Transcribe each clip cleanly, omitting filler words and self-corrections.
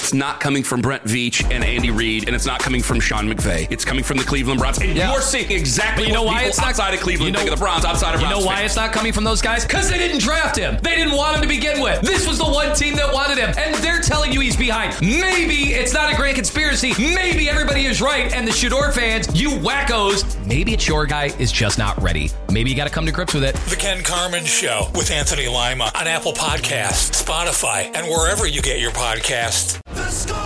it's not coming from Brent Veach and Andy Reid, and it's not coming from Sean McVay. It's coming from the Cleveland Browns. And you're seeing exactly what people outside of Cleveland think of the Browns, outside of Browns. You know why it's not coming from those guys? Because they didn't draft him. They didn't want him to begin with. This was the one team that wanted him, and they're telling you he's behind. Maybe it's not a grand conspiracy. Maybe everybody is right, and the Shador fans, you wackos, maybe it's your guy is just not ready. Maybe you got to come to grips with it. The Ken Carman Show with Anthony Lima on Apple Podcasts, Spotify, and wherever you get your podcasts. The Score!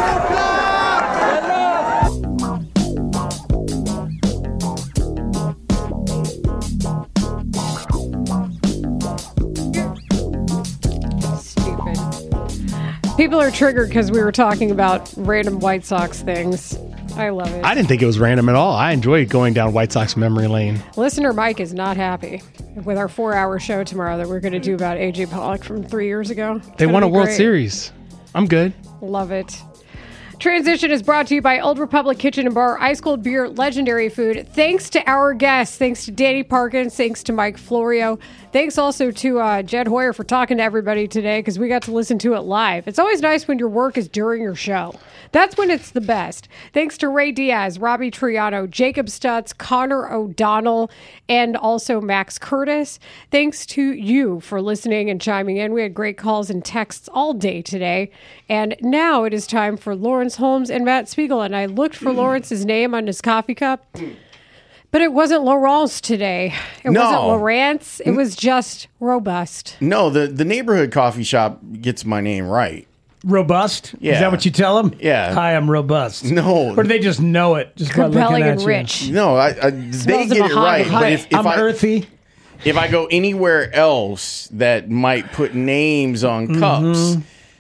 Stupid. People are triggered because we were talking about random White Sox things. I love it. I didn't think it was random at all. I enjoyed going down White Sox memory lane. Listener Mike is not happy with our 4-hour show tomorrow that we're going to do about A.J. Pollock from 3 years ago. They won a World Series. I'm good. Love it. Transition is brought to you by Old Republic Kitchen and Bar, ice cold beer, legendary food. Thanks to our guests. Thanks to Danny Parkins. Thanks to Mike Florio. Thanks also to Jed Hoyer for talking to everybody today because we got to listen to it live. It's always nice when your work is during your show. That's when it's the best. Thanks to Ray Diaz, Robbie Triano, Jacob Stutz, Connor O'Donnell, and also Max Curtis. Thanks to you for listening and chiming in. We had great calls and texts all day today. And now it is time for Lawrence Holmes and Matt Spiegel. And I looked for Lawrence's name on his coffee cup, but it wasn't Laurence today. It wasn't Lawrence. It was just Robust. No, the neighborhood coffee shop gets my name right. Robust? Yeah. Is that what you tell them? Yeah. Hi, I'm robust. No. Or do they just know it? Just by Compelling looking at and you? rich. No, they get it right. Hi, But if I'm earthy. If I go anywhere else that might put names on cups,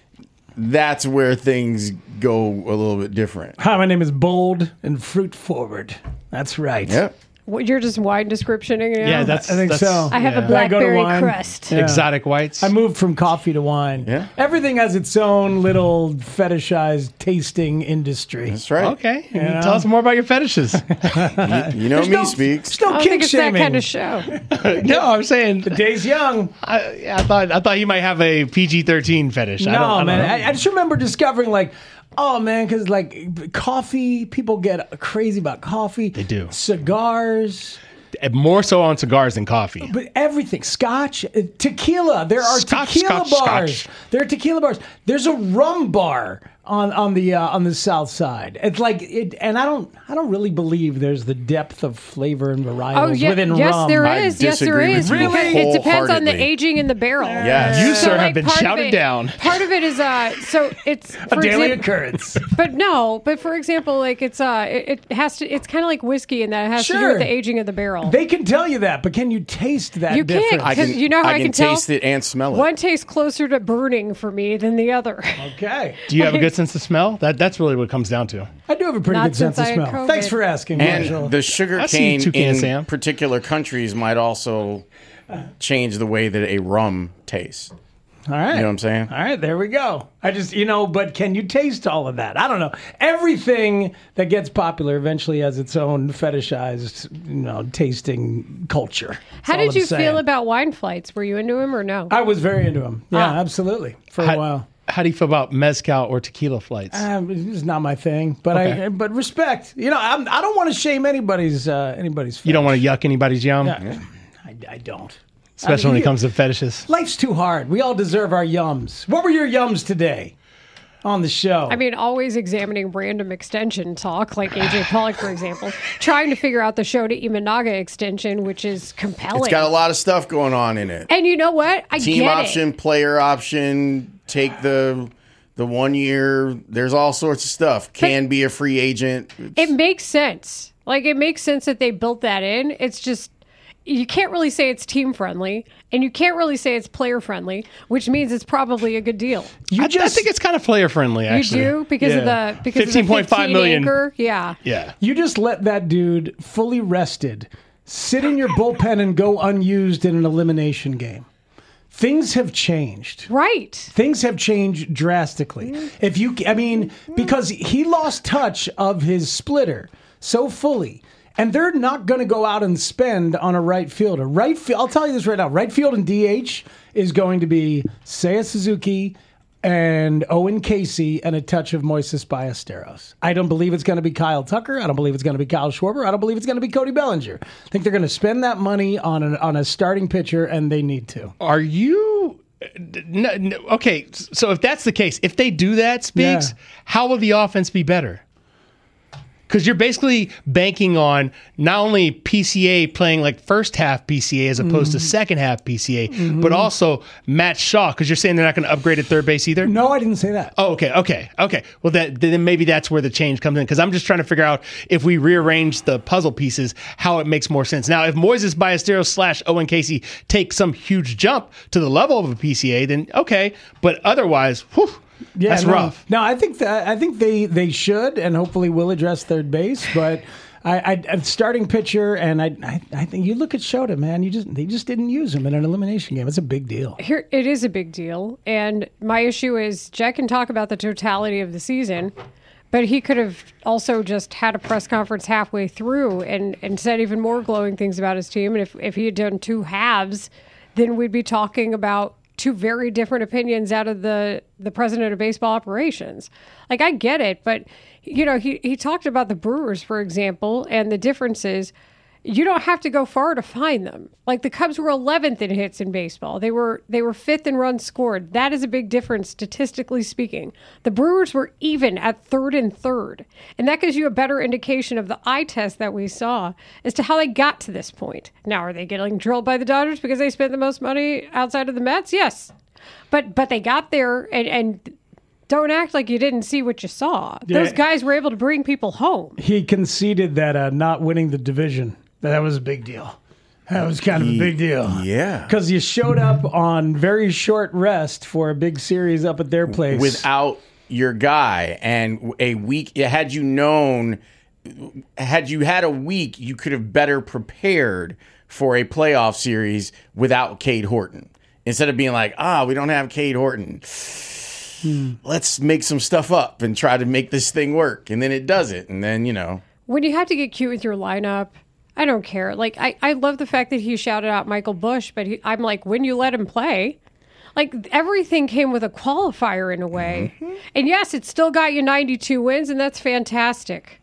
that's where things go a little bit different. Hi, my name is Bold and Fruit Forward. That's right. Yep. What, you're just wine descriptioning it? Yeah, I think so. I have a I go to blackberry wine. crust. Yeah. Exotic whites. I moved from coffee to wine. Yeah. Everything has its own little fetishized tasting industry. That's right. Okay. Yeah. Tell us more about your fetishes. You know me, Speaks. There's no I don't kink think it's that shaming. kind of show. No, I'm saying The day's young. I thought you might have a PG-13 fetish. I No, don't man. know. I just remember discovering, like, oh, man, because, like, coffee, people get crazy about coffee. They do. Cigars. More so on cigars than coffee. But everything, scotch, tequila. There are tequila bars. Scotch. There are tequila bars. There's a rum bar on the south side. It's like it, and I don't really believe there's the depth of flavor and variety within yes, rum. there I is. Yes, there disagree is. with you Because it depends on the wholeheartedly. aging in the barrel. Yes. You, sir, have like, been part of shouted it- down. Part of it is so it's A for daily example, occurrence. but for example, like it's it has to. It's kind of like whiskey in that it has to do Sure. with the aging of the barrel. They can tell you that, but can you taste that You can't, difference? because you know how I can tell? taste it and smell it. One tastes closer to burning for me than the other. Okay. Do you have a good sense of smell? That's really what it comes down to. I do have a pretty Not good sense since of I had smell. COVID. Thanks for asking, Marshall. And the sugar I see you cane toucan, in Sam. particular countries might also change the way that a rum tastes. All right. You know what I'm saying? All right, there we go. I just, but can you taste all of that? I don't know. Everything that gets popular eventually has its own fetishized, tasting culture. How That's all did you I'm saying. feel about wine flights? Were you into them or no? I was very into them. Yeah, absolutely. For a while. How do you feel about mezcal or tequila flights? It's not my thing, but Okay. but respect. I don't want to shame anybody's fetish. You don't want to yuck anybody's yum, I don't. especially when it comes to fetishes. Life's too hard. We all deserve our yums. What were your yums today on the show? I mean, always examining random extension talk, like AJ Pollock, for example, trying to figure out the Shota Imanaga extension, which is compelling. It's got a lot of stuff going on in it. And you know what? I Team get option, it. player option, take the 1 year. There's all sorts of stuff. Can be a free agent. It makes sense. Like, it makes sense that they built that in. It's just, you can't really say it's team friendly, and you can't really say it's player friendly, which means it's probably a good deal. I think it's kind of player friendly. Actually, You do because of the 15.5 million. acre. Yeah. Yeah. You just let that dude fully rested sit in your bullpen and go unused in an elimination game. Things have changed. Right. Things have changed drastically. Because he lost touch of his splitter so fully, and they're not going to go out and spend on a right fielder. I'll tell you this right now. Right field and DH is going to be Seiya Suzuki, and Owen Casey and a touch of Moises Ballesteros. I don't believe it's going to be Kyle Tucker. I don't believe it's going to be Kyle Schwarber. I don't believe it's going to be Cody Bellinger. I think they're going to spend that money on a starting pitcher, and they need to. Are you... No, okay, so if that's the case, if they do that, Speaks, how will the offense be better? Because you're basically banking on not only PCA playing like first half PCA as opposed to second half PCA, but also Matt Shaw, because you're saying they're not going to upgrade at third base either? No, I didn't say that. Oh, okay. Well, then maybe that's where the change comes in, because I'm just trying to figure out if we rearrange the puzzle pieces, how it makes more sense. Now, if Moises Ballesteros / Owen Casey take some huge jump to the level of a PCA, then okay. But otherwise, whew. Yeah, that's rough. No, I think they should, and hopefully will address third base. But I starting pitcher, and I think you look at Shota, man. They just didn't use him in an elimination game. It's a big deal. Here, it is a big deal, and my issue is Jack can talk about the totality of the season, but he could have also just had a press conference halfway through and said even more glowing things about his team. And if he had done two halves, then we'd be talking about two very different opinions out of the president of baseball operations. Like, I get it, but he talked about the Brewers, for example, and the differences. You don't have to go far to find them. Like, the Cubs were 11th in hits in baseball. They were 5th in runs scored. That is a big difference, statistically speaking. The Brewers were even at 3rd and 3rd. And that gives you a better indication of the eye test that we saw as to how they got to this point. Now, are they getting drilled by the Dodgers because they spent the most money outside of the Mets? Yes. But they got there, and don't act like you didn't see what you saw. Yeah. Those guys were able to bring people home. He conceded that not winning the division, that was a big deal. That was kind of a big deal. Yeah. Because you showed up on very short rest for a big series up at their place. Without your guy, and a week, had you had a week, you could have better prepared for a playoff series without Cade Horton. Instead of being like, we don't have Cade Horton. Let's make some stuff up and try to make this thing work. And then it doesn't. And then, When you have to get cute with your lineup, I don't care. Like, I love the fact that he shouted out Michael Busch, but I'm like, when you let him play, like, everything came with a qualifier in a way. Mm-hmm. And yes, it still got you 92 wins, and that's fantastic.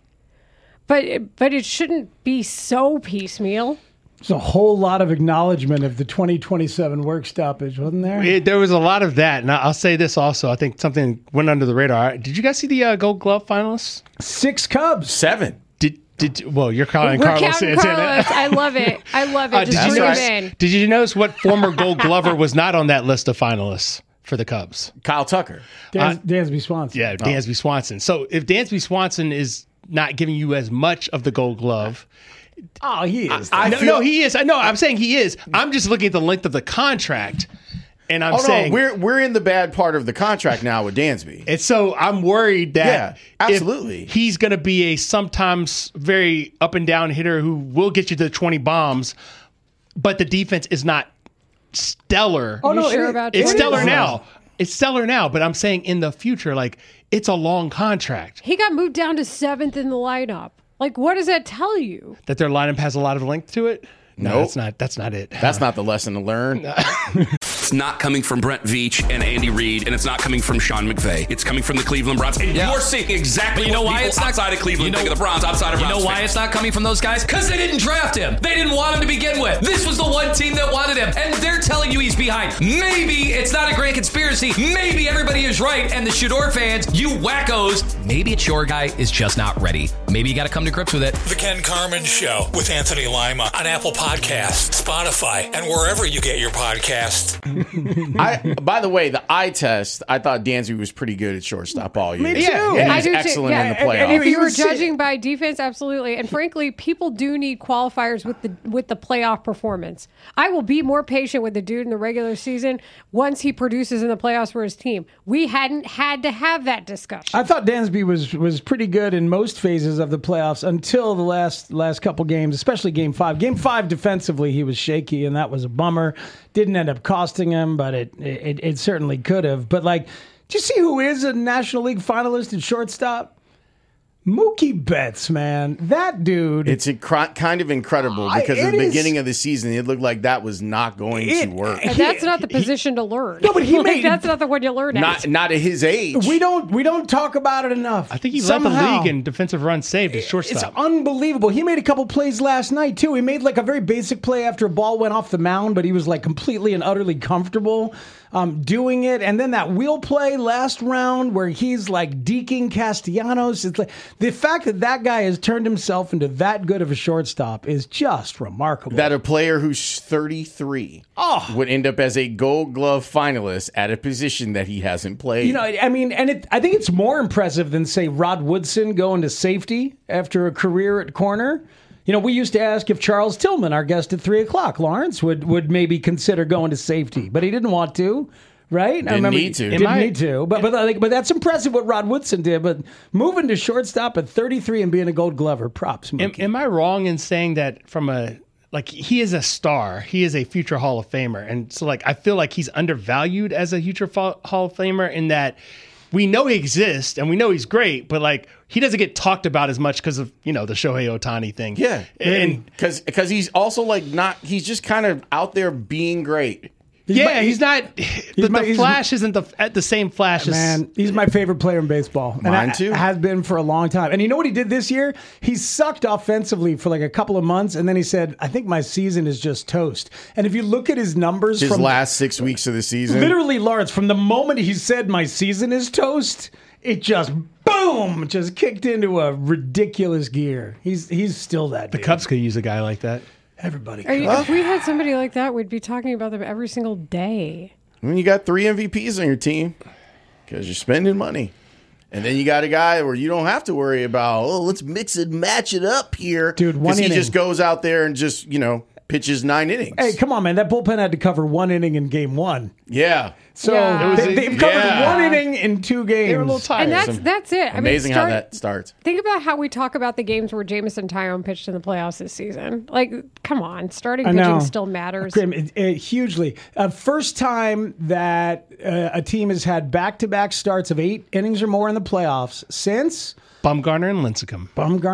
But it shouldn't be so piecemeal. There's a whole lot of acknowledgement of the 2027 work stoppage, wasn't there? There was a lot of that. And I'll say this also. I think something went under the radar. Did you guys see the Gold Glove finalists? 6 Cubs. 7. Well, you're calling We're Carlos counting Santana. Carlos. I love it. Just bring him in. Did you notice what former Gold Glover was not on that list of finalists for the Cubs? Kyle Tucker. Dansby Swanson. Yeah, Dansby Swanson. So if Dansby Swanson is not giving you as much of the Gold Glove... Oh, he is. No, he is. No, I'm saying he is. I'm just looking at the length of the contract, and I'm saying we're in the bad part of the contract now with Dansby. And so I'm worried that absolutely, if he's going to be a sometimes very up and down hitter who will get you to 20 bombs, but the defense is not stellar. Oh, no, it's stellar now. It's stellar now, but I'm saying in the future, like, it's a long contract. He got moved down to 7th in the lineup. Like, what does that tell you? That their lineup has a lot of length to it? No, nope. That's not it. That's not the lesson to learn. It's not coming from Brent Veach and Andy Reid, and it's not coming from Sean McVay. It's coming from the Cleveland Browns. And you're seeing exactly what people outside of Cleveland think of the Browns, outside of Browns You know why fans. it's not coming from those guys? Because they didn't draft him. They didn't want him to begin with. This was the one team that wanted him, and they're telling you he's behind. Maybe it's not a grand conspiracy. Maybe everybody is right, and the Shador fans, you wackos, maybe it's your guy is just not ready. Maybe you got to come to grips with it. The Ken Carman Show with Anthony Lima on Apple Podcasts, Spotify, and wherever you get your podcasts. By the way, the eye test, I thought Dansby was pretty good at shortstop all year. Me too. And I he's do too. excellent Yeah. in the playoffs. And if you were was- judging by defense, absolutely. And frankly, people do need qualifiers with the playoff performance. I will be more patient with the dude in the regular season once he produces in the playoffs for his team. We hadn't had to have that discussion. I thought Dansby was pretty good in most phases of the playoffs until the last couple games, especially Game 5. Game 5 defensively, he was shaky, and that was a bummer. Didn't end up costing him, but it certainly could have. But, like, do you see who is a National League finalist at shortstop? Mookie Betts, man, that dude. It's kind of incredible because at the beginning of the season, it looked like that was not going to work. And that's not the position to learn. No, but he made that's not the one you learn at. Not at his age. We don't talk about it enough. I think he led the league in defensive runs saved at shortstop. It's unbelievable. He made a couple plays last night too. He made like a very basic play after a ball went off the mound, but he was like completely and utterly comfortable doing it. And then that wheel play last round where he's like deking Castellanos. It's like the fact that guy has turned himself into that good of a shortstop is just remarkable. That a player who's 33 would end up as a Gold Glove finalist at a position that he hasn't played. You know, I mean, and I think it's more impressive than, say, Rod Woodson going to safety after a career at corner. You know, we used to ask if Charles Tillman, our guest at 3 o'clock, Lawrence, would maybe consider going to safety, but he didn't want to, right? Didn't need to. Didn't need to. But that's impressive what Rod Woodson did. But moving to shortstop at 33 and being a Gold Glover, props, Mookie. Am I wrong in saying that he is a star. He is a future Hall of Famer. And so, I feel like he's undervalued as a future Hall of Famer in that we know he exists and we know he's great, but, he doesn't get talked about as much because of, the Shohei Ohtani thing. Yeah. And because he's also, he's just kind of out there being great. He's not. The flash isn't at the same flash as. Man, he's my favorite player in baseball. Mine too. Has been for a long time. And you know what he did this year? He sucked offensively for a couple of months, and then he said, I think my season is just toast. And if you look at his numbers his from last 6 weeks of the season. Literally, Lawrence, from the moment he said my season is toast, it just boom, just kicked into a ridiculous gear. He's still that dude. The Cubs could use a guy like that. Everybody. If we had somebody like that, we'd be talking about them every single day. When you got 3 MVPs on your team because you're spending money. And then you got a guy where you don't have to worry about, let's mix and match it up here. Dude, one inning. He just goes out there and just, pitches 9 innings. Hey, come on, man. That bullpen had to cover 1 inning in game 1. Yeah. So they've covered 1 inning in 2 games. They were a little tired. And that's it. Amazing how that starts. Think about how we talk about the games where Jameson Taillon pitched in the playoffs this season. Come on. Starting pitching still matters. Hugely. First time that a team has had back-to-back starts of 8 innings or more in the playoffs since Bumgarner and Lincecum.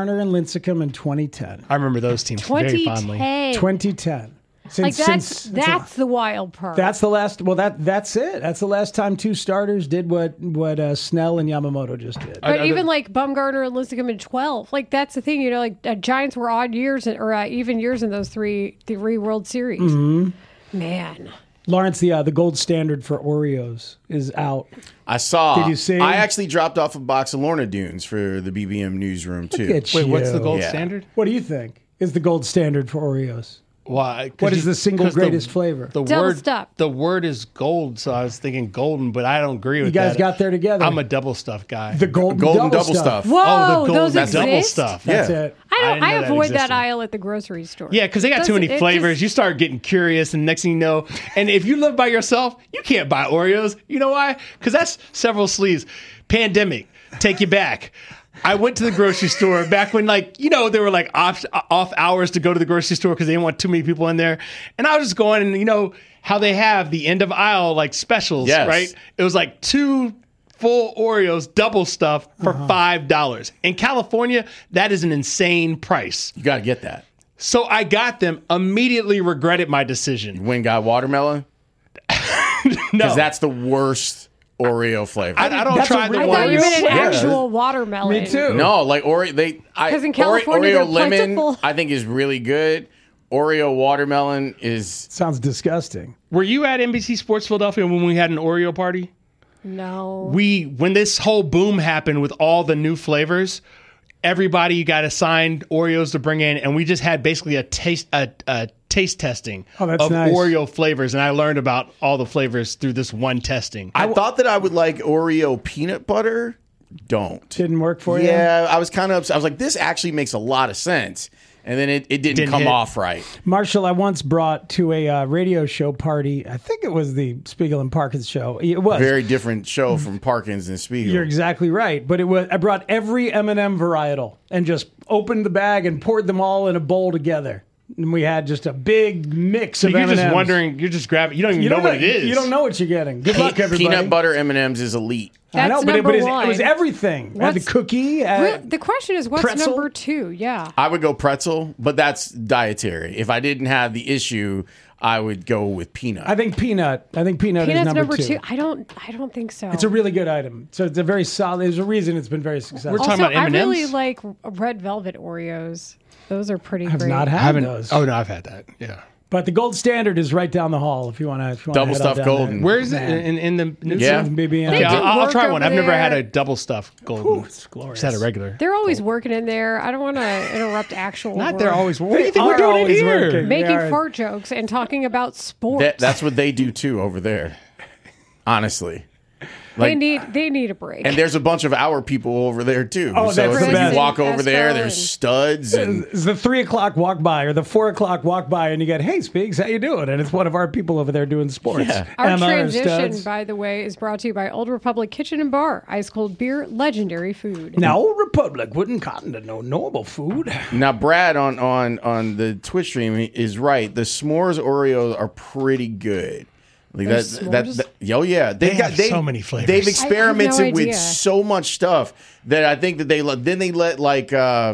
In 2010. I remember those teams very fondly. 2010. That's the wild part. That's the last. Well, that's it. That's the last time 2 starters did what Snell and Yamamoto just did. But even Bumgarner and Lincecum in 12, that's the thing. Giants were odd years or even years in those three World Series. Mm-hmm. Man. Lawrence, the gold standard for Oreos is out. I saw. Did you see? I actually dropped off a box of Lorna Dunes for the BBM newsroom too. Wait, what's the gold standard? What do you think is the gold standard for Oreos? Why? What is the single greatest flavor? The word is gold, so I was thinking golden, but I don't agree with that. You guys got there together. I'm a double stuff guy. The golden double stuff. Whoa, the golden double stuff. That's it. I avoid that aisle at the grocery store. Yeah, because they got too many flavors. You start getting curious, and next thing you know, and if you live by yourself, you can't buy Oreos. You know why? Because that's several sleeves. Pandemic, take you back. I went to the grocery store back when, there were off hours to go to the grocery store because they didn't want too many people in there. And I was just going, and how they have the end of aisle specials, right? It was 2 full Oreos, double stuff for $5. In California, that is an insane price. You got to get that. So I got them, immediately regretted my decision. You went and got watermelon? No. Because that's the worst Oreo flavor. I don't try the I thought you meant an actual watermelon. Me too. No, Oreo. Because in California, Oreo lemon, plentiful. I think is really good. Oreo watermelon sounds disgusting. Were you at NBC Sports Philadelphia when we had an Oreo party? No. When this whole boom happened with all the new flavors, everybody got assigned Oreos to bring in, and we just had basically a taste testing of nice. Oreo flavors, and I learned about all the flavors through this one testing. I thought that I would like Oreo peanut butter. Didn't work for you? Yeah, I was kind of upset. I was like, this actually makes a lot of sense. And then it didn't come off right. Marshall, I once brought to a radio show party, I think it was the Spiegel and Parkins show. It was. Very different show from Parkins and Spiegel. You're exactly right. But I brought every M&M varietal and just opened the bag and poured them all in a bowl together. and we had just a big mix So of you're M&Ms. just wondering, you're just grabbing, you don't even know what it is. You don't know what you're getting. Good luck, everybody. Peanut butter M&Ms is elite. I know, That's but number it one. was everything. Had the What's- cookie. The question is, what's pretzel? number 2? Yeah. I would go pretzel, but that's dietary. If I didn't have the issue, I would go with peanut. I think peanut. is Peanut's number 2. two. I don't think so. It's a really good item. So it's a very solid. There's a reason it's been very successful. We're talking also, about M&Ms? I really like red velvet Oreos. Those are pretty I've great. not had those. Oh, no, I've had that. Yeah. But the gold standard is right down the hall. If you want to, Double stuffed golden. Where is it? In the news? Yeah. BB&M. Okay, They do I'll work try one. over I've never had there. a double stuffed golden. it's glorious. Just had a regular. They're always working in there. I don't want to interrupt actual Not work. they're always. What do you They think we're are doing in always here? working. making They are. fart jokes and talking about sports. That's what they do too over there. Honestly. they need a break. And there's a bunch of our people over there too. Oh, so that's if the you best. walk over there, Espo there's and- studs and It's the 3 o'clock walk by or the 4 o'clock walk by, and you get, "Hey, Speaks, how you doing?" And it's one of our people over there doing sports. Yeah. Our Emma or transition, Studs. by the way, is brought to you by Old Republic Kitchen and Bar. Ice cold beer, legendary food. Now, Old Republic wouldn't cotton to no normal food. now Brad on the Twitch stream is right. The s'mores Oreos are pretty good. Like There's s'mores? oh yeah, They have so many flavors. They've I have experimented no with idea. so much stuff that I think that they let like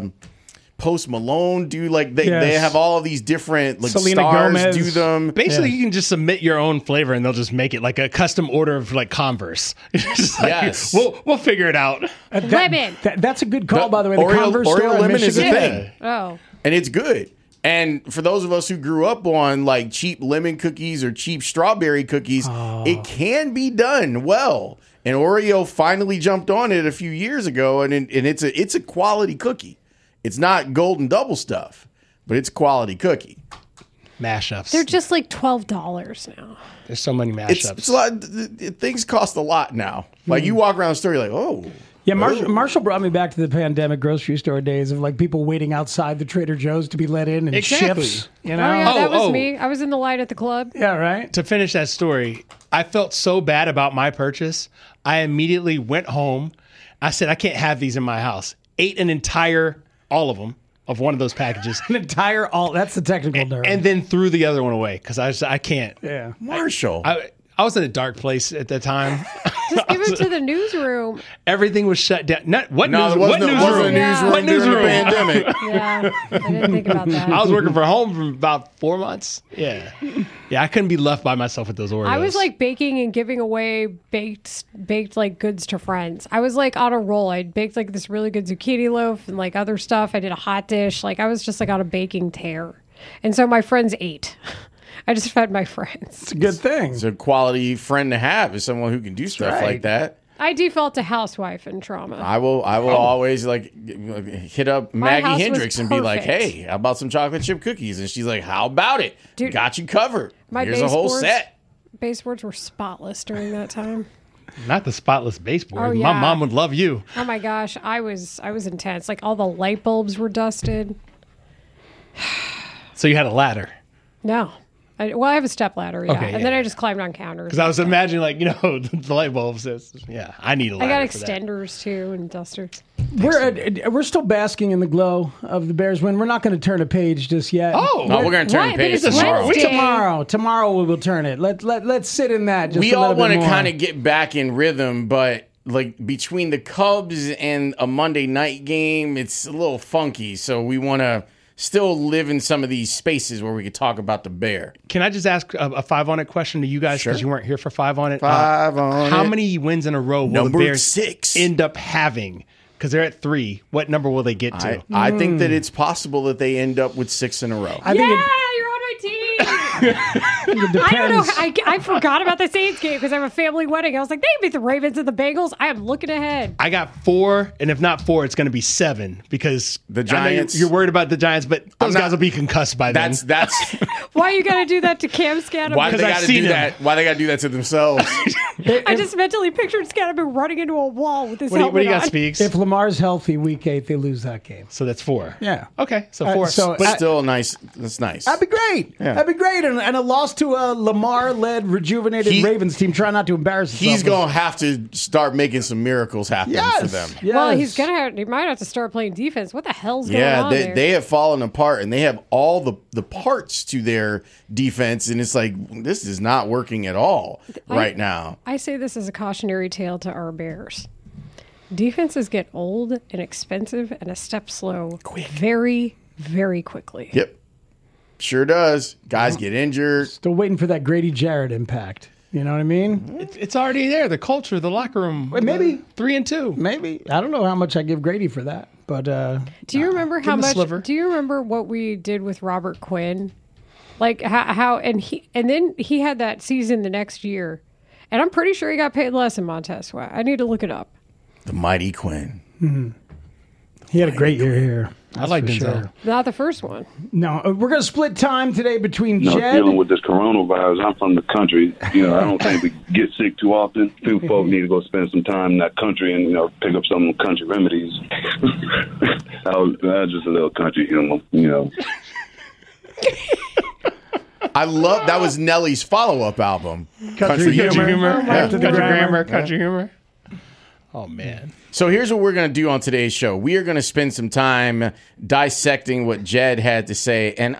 Post Malone do like they Yes. have all of these different like Selena stars Gomez. do them. Basically, you can just submit your own flavor, and they'll just make it like a custom order of like Converse. It's just like, Yes. we'll figure it out. Lemon. That's a good call, by the way. The Oreo- Converse Oreo store in lemon is a Michigan. thing. Oh, And it's good. And for those of us who grew up on like cheap lemon cookies or cheap strawberry cookies, it can be done well. And Oreo finally jumped on it a few years ago, and it's a quality cookie. It's not golden double stuff, but it's a quality cookie. Mashups. they're just like $12 now. There's so many mashups. It's a lot. Things cost a lot now. Like you walk around the store, you're like, oh. Yeah, Marshall brought me back to the pandemic grocery store days of like people waiting outside the Trader Joe's to be let in and Exactly. shifts. You Oh, know? yeah, that was oh. me. I was in the line at the club. Yeah, right. To finish that story, I felt so bad about my purchase. I immediately went home. I said, I can't have these in my house. Ate an entire, all of them, of one of those packages. An entire that's the technical term. And then threw the other one away because I can't. yeah. Marshall. I was in a dark place at the time. Just give it to the newsroom. Everything was shut down. What no, news, there wasn't, what it wasn't a newsroom? newsroom What during the newsroom? pandemic. Yeah, I didn't think about that. I was working from home for about 4 months. Yeah. I couldn't be left by myself with those Oreos. I was like baking and giving away baked like goods to friends. I was like on a roll. I baked like this really good zucchini loaf and like other stuff. I did a hot dish. Like I was just like on a baking tear. And so my friends ate. I just fed my friends. It's a good thing. It's a quality friend to have, is someone who can do stuff right. like that. I default to housewife and trauma. I will always like hit up My house Maggie was Hendricks and be like, perfect. "Hey, how about some chocolate chip cookies?" And she's like, "How about it? Dude, Got you covered. my Here's a whole baseboards- set." Baseboards were spotless during that time. not the spotless baseboard. Oh, My yeah. mom would love you. Oh my gosh, I was intense. Like all the light bulbs were dusted. So you had a ladder. No. I have a step ladder, yeah. Okay, and yeah, then I yeah. just climbed on counters. Because I was imagining, like, the light bulbs. Yeah, I need a I ladder. got for that. extenders too and dusters. We're still basking in the glow of the Bears win. We're not going to turn a page just yet. Oh, No, we're gonna turn What? the page But it's tomorrow. Wednesday. Tomorrow we will turn it. Let's sit in that. Just We a all little want bit to more. kind of get back in rhythm, but like between the Cubs and a Monday night game, it's a little funky. So we want to still live in some of these spaces where we could talk about the Bear. Can I just ask a 5 on it question to you guys because Sure. you weren't here for 5 on it? Five on How it. many wins in a row will Number the Bears 6. end up having? Because they're at 3. What number will they get to? I think that it's possible that they end up with 6 in a row. I think Yeah, you're on my team. it depends. I don't know. I forgot about the Saints game because I have a family wedding. I was like, they beat the Ravens and the Bengals. I am looking ahead. I got 4, and if not 4, it's going to be 7 because The I know Giants- You're worried about the Giants, but those not- guys will be concussed by then. That's Why you got to do that to Cam Scannaboo? why they I've got to seen do him. that. Why they got to do that to themselves? I just mentally pictured Scannaboo running into a wall with his What do helmet you got, on. Speaks? if Lamar's healthy, week 8 they lose that game. So that's 4. Yeah. Okay, so 4. so But still nice. That's nice. That'd be great. Yeah. That'd be great. and a loss to a Lamar-led, rejuvenated Ravens team trying not to embarrass himself. He's going to have to start making some miracles happen for them. Yes. Well, he might have to start playing defense. What the hell's going on there? They have fallen apart, and they have all the parts to their defense, and it's like, this is not working at all right now. I say this as a cautionary tale to our Bears. Defenses get old and expensive and a step slow very, very quickly. Yep. Sure does. Guys get injured. Still waiting for that Grady Jarrett impact. You know what I mean? It's already there. The culture, the locker room. Maybe 3-2. Maybe. I don't know how much I give Grady for that, but do you remember how much? Do you remember what we did with Robert Quinn? Like how and then he had that season the next year, and I'm pretty sure he got paid less in Montez Sweat. I need to look it up. The mighty Quinn. Mm-hmm. He had a great year here. I like Denzel. Sure. Not the first one. No, we're going to split time today between Jed. Dealing with this coronavirus, I'm from the country. I don't think we get sick too often. Few folk need to go spend some time in that country and, pick up some country remedies. That's just a little country humor, I love that was Nelly's follow-up album. Country humor. After the grammar. Country humor. Oh, man. So here's what we're going to do on today's show. We are going to spend some time dissecting what Jed had to say. And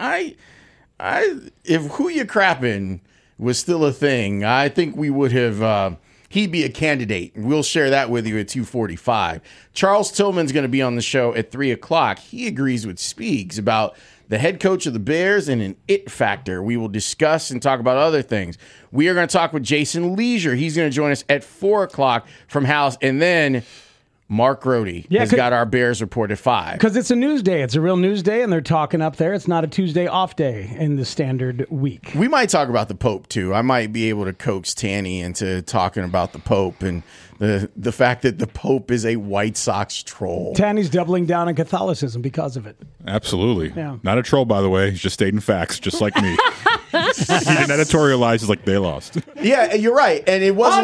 if Who You Crappin' was still a thing, I think we would have, he'd be a candidate. We'll share that with you at 2:45. Charles Tillman's going to be on the show at 3 o'clock. He agrees with Speaks about the head coach of the Bears and an it factor. We will discuss and talk about other things. We are going to talk with Jason Leisure. He's going to join us at 4 o'clock from House. And then Mark Rohde has got our Bears report at 5. Because it's a news day. It's a real news day, and they're talking up there. It's not a Tuesday off day in the standard week. We might talk about the Pope, too. I might be able to coax Tanny into talking about the Pope and the fact that the Pope is a White Sox troll. Tanny's doubling down on Catholicism because of it. Absolutely. Yeah. Not a troll, by the way. He's just stating facts, just like me. He didn't editorialize. It's like they lost. Yeah, you're right. And it wasn't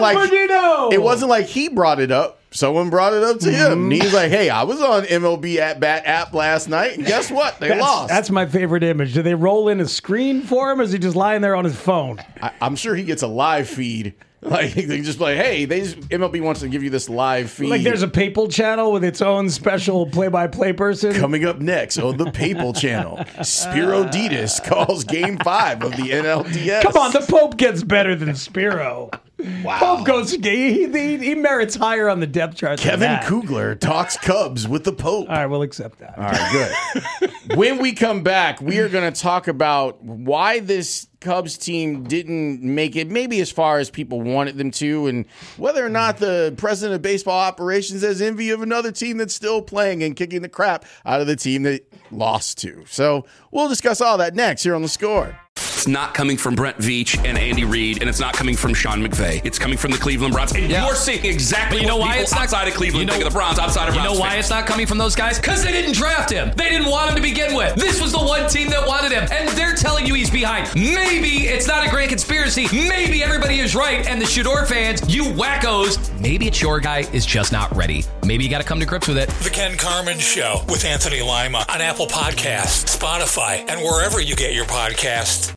like he brought it up. Someone brought it up to him. And he's like, hey, I was on MLB At Bat app last night, and guess what? They lost. That's my favorite image. Do they roll in a screen for him, or is he just lying there on his phone? I'm sure he gets a live feed. Like, they just like, hey, MLB wants to give you this live feed. Like there's a Papal channel with its own special play-by-play person. Coming up next on the Papal channel, Spiro Ditas calls Game 5 of the NLDS. Come on, the Pope gets better than Spiro. Wow. Pope goes, he merits higher on the depth chart. Kevin Kugler talks Cubs with the Pope. All right, we'll accept that. All right, good. When we come back, we are going to talk about why this Cubs team didn't make it maybe as far as people wanted them to, and whether or not the president of baseball operations has envy of another team that's still playing and kicking the crap out of the team that lost to. So we'll discuss all that next here on The Score. It's not coming from Brent Veach and Andy Reid, and it's not coming from Sean McVay. It's coming from the Cleveland Browns. And you're seeing exactly what people outside of Cleveland think of the Browns, outside of Browns. You know why it's not coming from those guys? Because they didn't draft him. They didn't want him to begin with. This was the one team that wanted him, and they're telling you he's behind. Maybe it's not a grand conspiracy. Maybe everybody is right, and the Shador fans, you wackos, maybe it's your guy is just not ready. Maybe you got to come to grips with it. The Ken Carman Show with Anthony Lima on Apple Podcasts, Spotify, and wherever you get your podcasts.